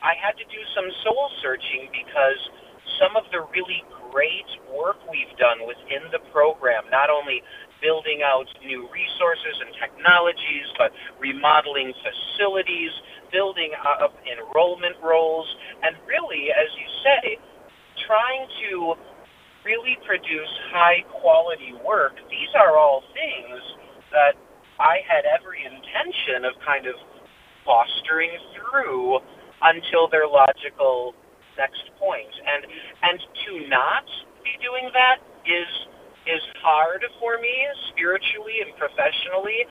I had to do some soul searching because some of the really great work we've done within the program, not only building out new resources and technologies, but remodeling facilities, building up enrollment roles, and really, as you say, trying to really produce high quality work. These are all things that I had every intention of kind of fostering through until their logical next point. And to not be doing that is hard for me spiritually and professionally.